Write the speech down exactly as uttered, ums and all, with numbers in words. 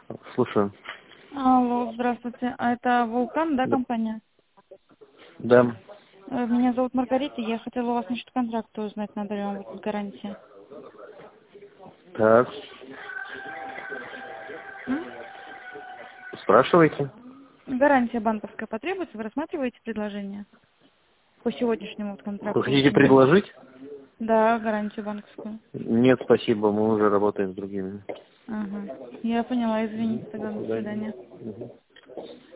Слушаю. Алло, здравствуйте. А это Вулкан, да, Да. компания? Да. Э, Меня зовут Маргарита, я хотела у вас насчет контракта узнать, надо ли вам выплатить гарантия. Так. М? Спрашивайте. Гарантия банковская потребуется, вы рассматриваете предложение по сегодняшнему вот Вы контракту хотите осеннему? предложить? Да, гарантию банковскую. Нет, спасибо, мы уже работаем с другими. Ага. Я поняла, извините тогда, До до свидания. свидания. Мгм.